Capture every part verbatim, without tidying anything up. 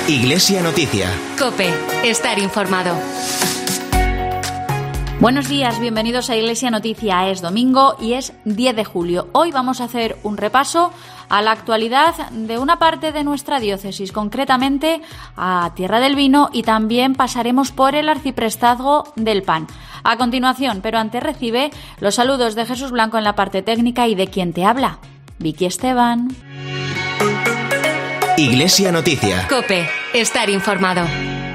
Iglesia Noticia. COPE. Estar informado. Buenos días, bienvenidos a Iglesia Noticia. Es domingo y es diez de julio. Hoy vamos a hacer un repaso a la actualidad de una parte de nuestra diócesis, concretamente a Tierra del Vino, y también pasaremos por el arciprestazgo del Pan. A continuación, pero antes, recibe los saludos de Jesús Blanco en la parte técnica y de quien te habla, Vicky Esteban. Iglesia Noticia. COPE. Estar informado.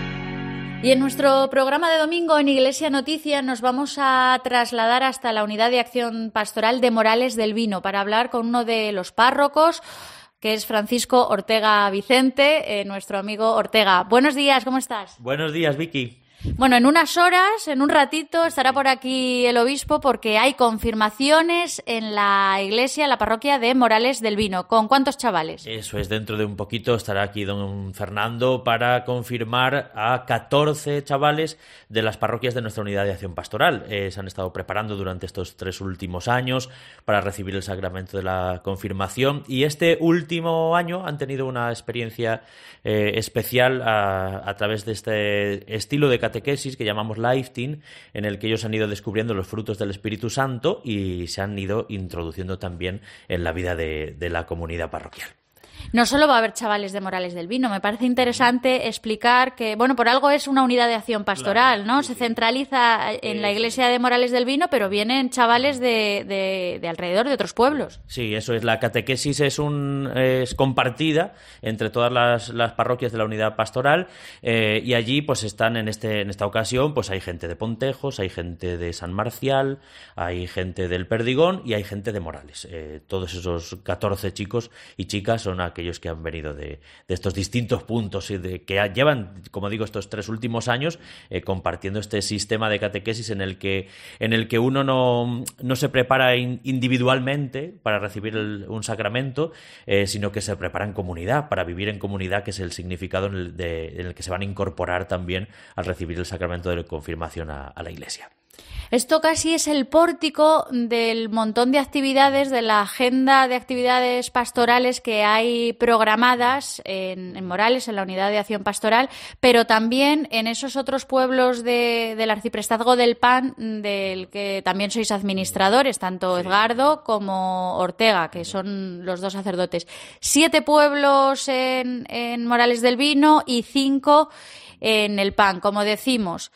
Y en nuestro programa de domingo en Iglesia Noticia nos vamos a trasladar hasta la Unidad de Acción Pastoral de Morales del Vino para hablar con uno de los párrocos, que es Francisco Ortega Vicente, eh, nuestro amigo Ortega. Buenos días, ¿cómo estás? Buenos días, Vicky. Bueno, en unas horas, en un ratito, estará por aquí el obispo porque hay confirmaciones en la iglesia, en la parroquia de Morales del Vino. ¿Con cuántos chavales? Eso es, dentro de un poquito estará aquí don Fernando para confirmar a catorce chavales de las parroquias de nuestra unidad de acción pastoral. Eh, se han estado preparando durante estos tres últimos años para recibir el sacramento de la confirmación, y este último año han tenido una experiencia eh, especial a, a través de este estilo de catequesis que llamamos Lifting, en el que ellos han ido descubriendo los frutos del Espíritu Santo y se han ido introduciendo también en la vida de, de la comunidad parroquial. No solo va a haber chavales de Morales del Vino, me parece interesante explicar que, bueno, por algo es una unidad de acción pastoral, ¿no? Se centraliza en la iglesia de Morales del Vino, pero vienen chavales de, de, de alrededor, de otros pueblos. Sí, eso es. La catequesis es, un, es compartida entre todas las, las parroquias de la unidad pastoral, eh, y allí pues están en, este, en esta ocasión, pues hay gente de Pontejos, hay gente de San Marcial, hay gente del Perdigón y hay gente de Morales. Eh, todos esos catorce chicos y chicas son aquellos que han venido de, de estos distintos puntos y de, que llevan, como digo, estos tres últimos años eh, compartiendo este sistema de catequesis en el que, en el que uno no, no se prepara in, individualmente para recibir el, un sacramento, eh, sino que se prepara en comunidad, para vivir en comunidad, que es el significado en el, de, en el que se van a incorporar también al recibir el sacramento de la confirmación a, a la Iglesia. Esto casi es el pórtico del montón de actividades, de la agenda de actividades pastorales que hay programadas en, en Morales, en la unidad de acción pastoral, pero también en esos otros pueblos de, del arciprestazgo del Pan, del que también sois administradores, tanto Edgardo como Ortega, que son los dos sacerdotes. Siete pueblos en, en Morales del Vino y cinco en el Pan, como decimos.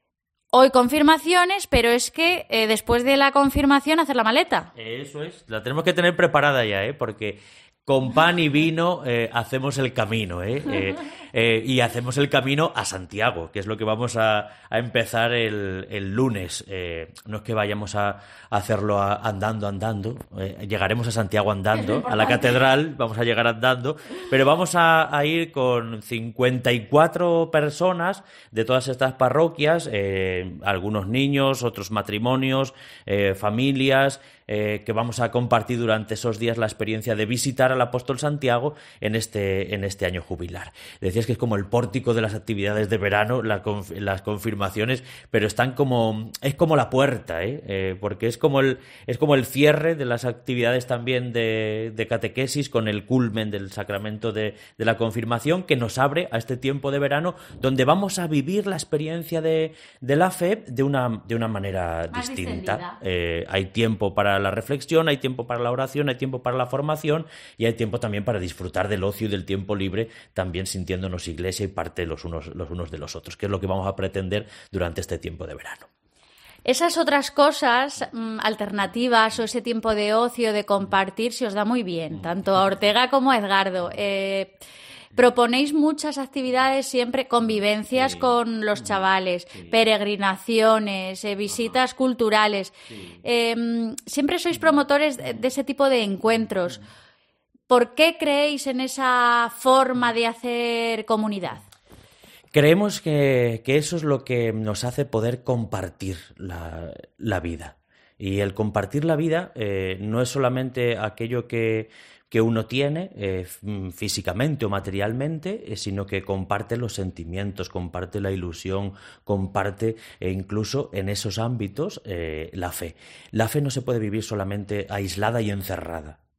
Hoy confirmaciones, pero es que eh, después de la confirmación hacer la maleta. Eso es, la tenemos que tener preparada ya, ¿eh? Porque con pan y vino eh, hacemos el camino, ¿eh? Eh, eh, y hacemos el camino a Santiago, que es lo que vamos a, a empezar el, el lunes. Eh, no es que vayamos a, a hacerlo a, andando, andando. Eh, llegaremos a Santiago andando, a la catedral, vamos a llegar andando, pero vamos a, a ir con cincuenta y cuatro personas de todas estas parroquias, eh, algunos niños, otros matrimonios, eh, familias, eh, que vamos a compartir durante esos días la experiencia de visitar al apóstol Santiago en este, en este año jubilar. Decías que es como el pórtico de las actividades de verano, la conf, las confirmaciones, pero están como, es como la puerta, ¿eh? Eh, porque es como el, es como el cierre de las actividades también de, de catequesis, con el culmen del sacramento de, de la confirmación, que nos abre a este tiempo de verano donde vamos a vivir la experiencia de, de la fe de una, de una manera Más distinta. Eh, hay tiempo para la reflexión, hay tiempo para la oración, hay tiempo para la formación y hay tiempo también para disfrutar del ocio y del tiempo libre, también sintiéndonos iglesia y parte los unos, los unos de los otros, que es lo que vamos a pretender durante este tiempo de verano. Esas otras cosas mmm, alternativas o ese tiempo de ocio, de compartir, se os da muy bien, tanto a Ortega como a Edgardo. Eh, proponéis muchas actividades siempre, convivencias sí. con los chavales, sí. peregrinaciones, eh, visitas Ajá. culturales. Sí. Eh, siempre sois promotores de, de ese tipo de encuentros. ¿Por qué creéis en esa forma de hacer comunidad? Creemos que, que eso es lo que nos hace poder compartir la, la vida. Y el compartir la vida eh, no es solamente aquello que, que uno tiene eh, físicamente o materialmente, eh, sino que comparte los sentimientos, comparte la ilusión, comparte e incluso en esos ámbitos eh, la fe. La fe no se puede vivir solamente aislada y encerrada.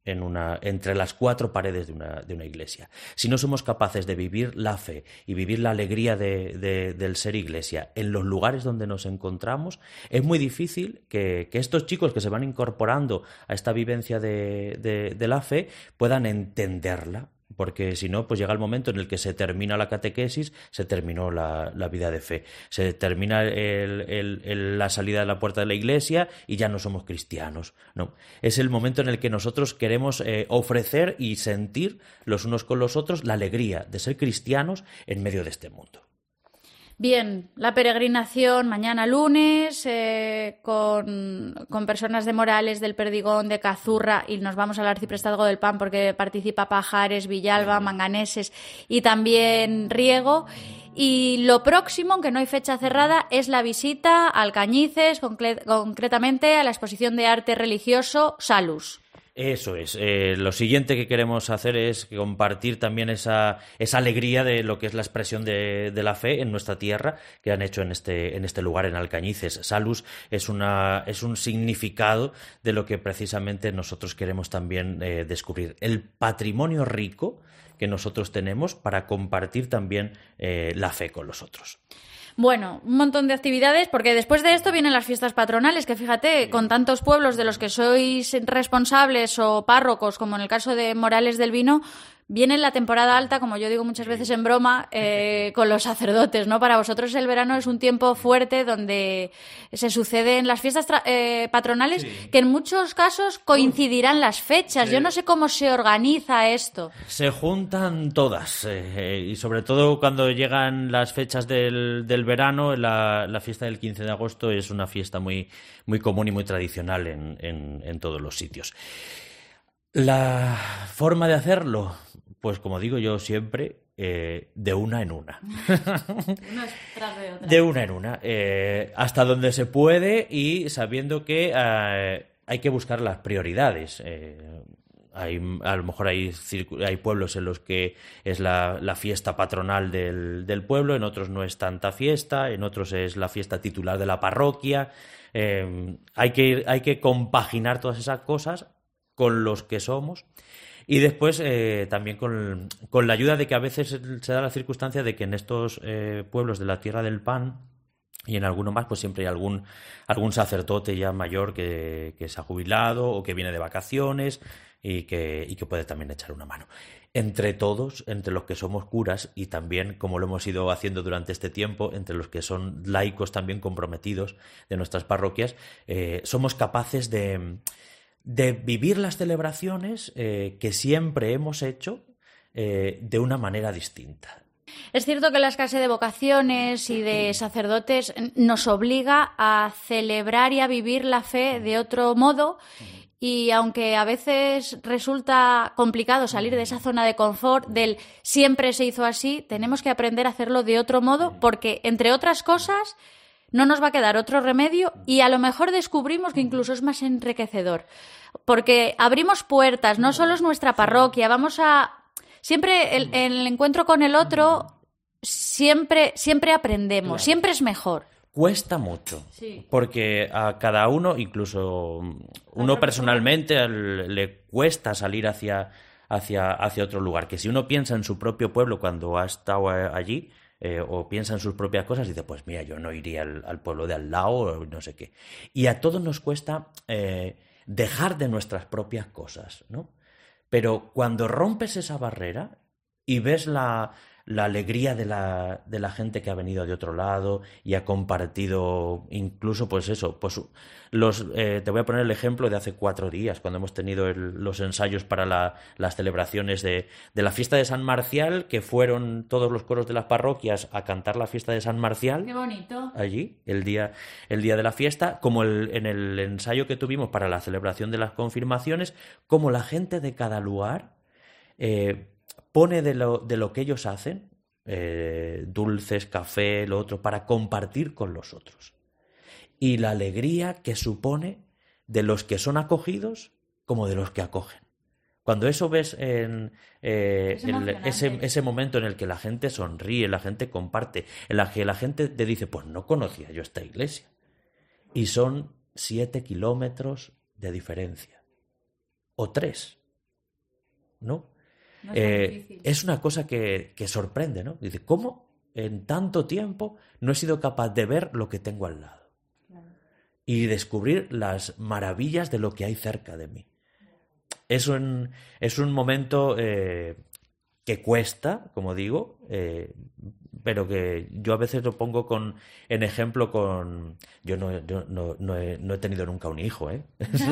en una, entre las cuatro paredes de una, de una iglesia. Si no somos capaces de vivir la fe y vivir la alegría de, de, del ser iglesia en los lugares donde nos encontramos, es muy difícil que, que estos chicos que se van incorporando a esta vivencia de, de, de la fe puedan entenderla. Porque si no, pues llega el momento en el que se termina la catequesis, se terminó la, la vida de fe, se termina el, el, el, la salida de la puerta de la iglesia y ya no somos cristianos, ¿no? Es el momento en el que nosotros queremos eh, ofrecer y sentir los unos con los otros la alegría de ser cristianos en medio de este mundo. Bien, la peregrinación mañana lunes eh, con, con personas de Morales, del Perdigón, de Cazurra, y nos vamos al Arciprestazgo del Pan porque participa Pajares, Villalba, Manganeses y también Riego. Y lo próximo, aunque no hay fecha cerrada, es la visita a Alcañices, concre- concretamente a la exposición de arte religioso Salus. Eso es. Eh, lo siguiente que queremos hacer es compartir también esa, esa alegría de lo que es la expresión de, de la fe en nuestra tierra que han hecho en este, en este lugar, en Alcañices. Salus es, una, es un significado de lo que precisamente nosotros queremos también eh, descubrir. El patrimonio rico que nosotros tenemos para compartir también eh, la fe con los otros. Bueno, un montón de actividades, porque después de esto vienen las fiestas patronales, que fíjate, con tantos pueblos de los que sois responsables o párrocos, como en el caso de Morales del Vino, viene la temporada alta, como yo digo muchas veces en broma, eh, con los sacerdotes, ¿no? Para vosotros el verano es un tiempo fuerte donde se suceden las fiestas tra- eh, patronales, sí, que en muchos casos coincidirán las fechas. Sí. Yo no sé cómo se organiza esto. Se juntan todas, eh, y sobre todo cuando llegan las fechas del, del verano, la, la fiesta del quince de agosto es una fiesta muy, muy común y muy tradicional en, en, en todos los sitios. La forma de hacerlo, pues como digo yo siempre, eh, de una en una. Una tras de otra. De una en una. Eh, hasta donde se puede y sabiendo que eh, hay que buscar las prioridades. Eh, hay, a lo mejor hay, hay pueblos en los que es la, la fiesta patronal del, del pueblo, en otros no es tanta fiesta, en otros es la fiesta titular de la parroquia. Eh, hay que, hay que compaginar todas esas cosas con los que somos y después eh, también con, con la ayuda de que a veces se da la circunstancia de que en estos eh, pueblos de la Tierra del Pan y en alguno más pues siempre hay algún, algún sacerdote ya mayor que, que se ha jubilado o que viene de vacaciones y que, y que puede también echar una mano. Entre todos, entre los que somos curas y también, como lo hemos ido haciendo durante este tiempo, entre los que son laicos también comprometidos de nuestras parroquias, eh, somos capaces de... de vivir las celebraciones eh, que siempre hemos hecho eh, de una manera distinta. Es cierto que la escasez de vocaciones y de sacerdotes nos obliga a celebrar y a vivir la fe de otro modo, y aunque a veces resulta complicado salir de esa zona de confort del siempre se hizo así, tenemos que aprender a hacerlo de otro modo porque, entre otras cosas, no nos va a quedar otro remedio y a lo mejor descubrimos que incluso es más enriquecedor. Porque abrimos puertas, no solo es nuestra parroquia, vamos a... Siempre el, el encuentro con el otro, siempre, siempre aprendemos, claro. Siempre es mejor. Cuesta mucho, sí. Porque a cada uno, incluso uno personalmente, al, le cuesta salir hacia, hacia, hacia otro lugar. Que si uno piensa en su propio pueblo cuando ha estado allí... Eh, o piensa en sus propias cosas y dice, pues mira, yo no iría al, al pueblo de al lado o no sé qué. Y a todos nos cuesta eh, dejar de nuestras propias cosas, ¿no? Pero cuando rompes esa barrera y ves la, la alegría de la, de la gente que ha venido de otro lado y ha compartido incluso, pues eso, pues los eh, te voy a poner el ejemplo de hace cuatro días, cuando hemos tenido el, los ensayos para la, las celebraciones de, de la fiesta de San Marcial, que fueron todos los coros de las parroquias a cantar la fiesta de San Marcial. ¡Qué bonito! Allí, el día, el día de la fiesta, como el, en el ensayo que tuvimos para la celebración de las confirmaciones, como la gente de cada lugar eh, pone de lo, de lo que ellos hacen, eh, dulces, café, lo otro, para compartir con los otros. Y la alegría que supone de los que son acogidos como de los que acogen. Cuando eso ves en eh, el, ese, ese momento en el que la gente sonríe, la gente comparte, en la que la gente te dice, pues no conocía yo esta iglesia. Y son siete kilómetros de diferencia. O tres. ¿no? No es Eh, tan difícil. es una cosa que, que sorprende, ¿no? Dice, ¿cómo en tanto tiempo no he sido capaz de ver lo que tengo al lado? Claro. Y descubrir las maravillas de lo que hay cerca de mí. Es un, es un momento eh, que cuesta, como digo, eh, pero que yo a veces lo pongo con, en ejemplo con... Yo no, yo no, no, he, no he tenido nunca un hijo, ¿eh?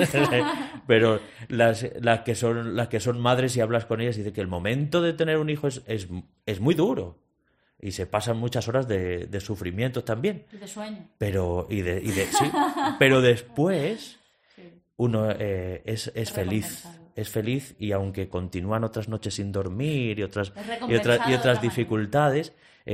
Pero las, las, que son, las que son madres y hablas con ellas y dicen que el momento de tener un hijo es, es, es muy duro. Y se pasan muchas horas de, de sufrimiento también. Y de sueño. Pero, y de, y de, sí, pero después Sí. uno eh, es, es feliz. Recompensado. Es feliz y aunque continúan otras noches sin dormir y otras, Es y recompensado otras, y de otras otra manera. dificultades,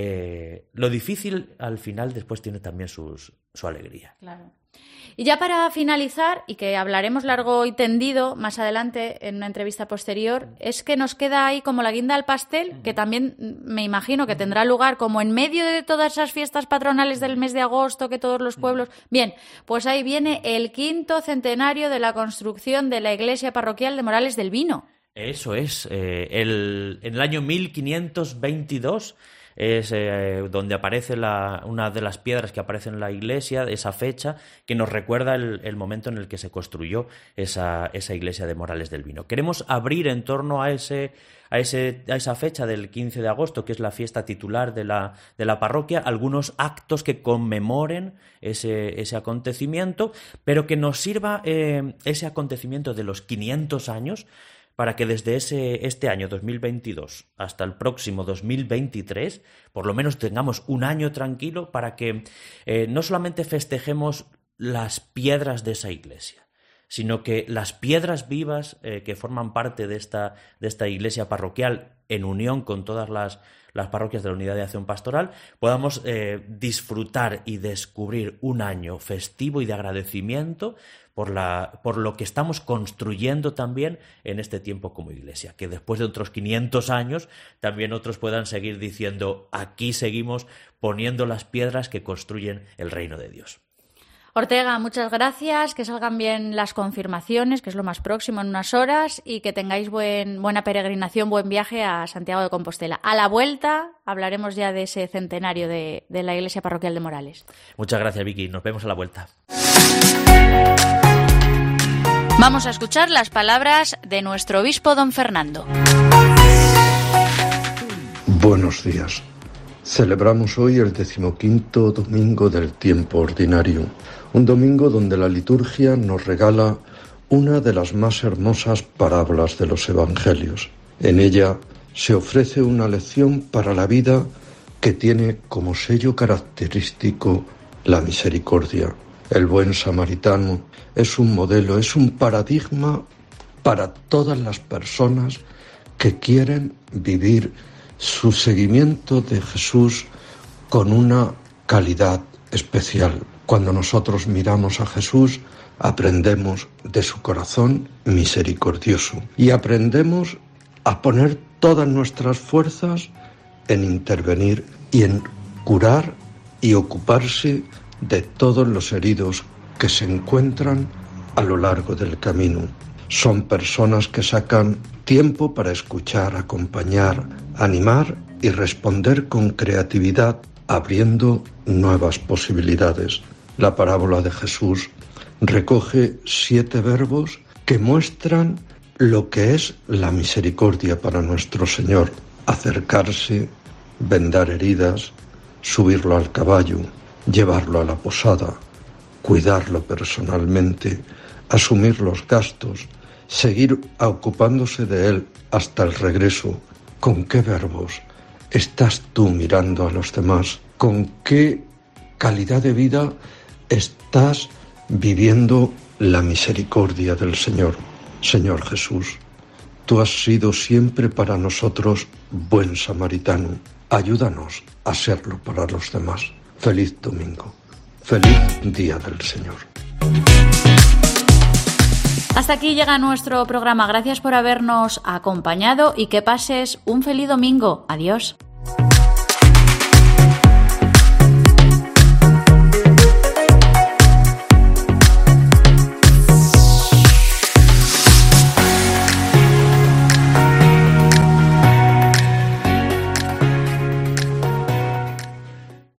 eh, lo difícil al final después tiene también sus, su alegría. Claro. Y ya para finalizar, y que hablaremos largo y tendido más adelante en una entrevista posterior, es que nos queda ahí como la guinda al pastel, que también me imagino que tendrá lugar como en medio de todas esas fiestas patronales del mes de agosto, que todos los pueblos... Bien, pues ahí viene el quinto centenario de la construcción de la iglesia parroquial de Morales del Vino. Eso es. Eh, el, en el año mil quinientos veintidós es eh, donde aparece la, una de las piedras que aparece en la iglesia, esa fecha, que nos recuerda el, el momento en el que se construyó esa, esa iglesia de Morales del Vino. Queremos abrir en torno a ese, a ese, a esa fecha del quince de agosto, que es la fiesta titular de la, de la parroquia, algunos actos que conmemoren ese, ese acontecimiento, pero que nos sirva eh, ese acontecimiento de los quinientos años para que desde ese, este año dos mil veintidós hasta el próximo dos mil veintitrés, por lo menos tengamos un año tranquilo para que eh, no solamente festejemos las piedras de esa iglesia, sino que las piedras vivas eh, que forman parte de esta, de esta iglesia parroquial, en unión con todas las, las parroquias de la Unidad de Acción Pastoral, podamos eh, disfrutar y descubrir un año festivo y de agradecimiento por, la, por lo que estamos construyendo también en este tiempo como iglesia. Que después de otros quinientos años también otros puedan seguir diciendo, aquí seguimos poniendo las piedras que construyen el reino de Dios. Ortega, muchas gracias, que salgan bien las confirmaciones, que es lo más próximo en unas horas, y que tengáis buen, buena peregrinación, buen viaje a Santiago de Compostela. A la vuelta hablaremos ya de ese centenario de, de la Iglesia Parroquial de Morales. Muchas gracias, Vicky. Nos vemos a la vuelta. Vamos a escuchar las palabras de nuestro obispo don Fernando. Buenos días. Celebramos hoy el decimoquinto domingo del tiempo ordinario, un domingo donde la liturgia nos regala una de las más hermosas parábolas de los evangelios. En ella se ofrece una lección para la vida que tiene como sello característico la misericordia. El buen samaritano es un modelo, es un paradigma para todas las personas que quieren vivir su seguimiento de Jesús con una calidad especial. Cuando nosotros miramos a Jesús, aprendemos de su corazón misericordioso y aprendemos a poner todas nuestras fuerzas en intervenir y en curar y ocuparse de todos los heridos que se encuentran a lo largo del camino. Son personas que sacan tiempo para escuchar, acompañar, animar y responder con creatividad, abriendo nuevas posibilidades. La parábola de Jesús recoge siete verbos que muestran lo que es la misericordia para nuestro Señor: acercarse, vendar heridas, subirlo al caballo, llevarlo a la posada, cuidarlo personalmente, asumir los gastos, seguir ocupándose de él hasta el regreso. ¿Con qué verbos estás tú mirando a los demás? ¿Con qué calidad de vida estás viviendo la misericordia del Señor? Señor Jesús, tú has sido siempre para nosotros buen samaritano. Ayúdanos a serlo para los demás. Feliz domingo. Feliz Día del Señor. Hasta aquí llega nuestro programa. Gracias por habernos acompañado y que pases un feliz domingo. Adiós.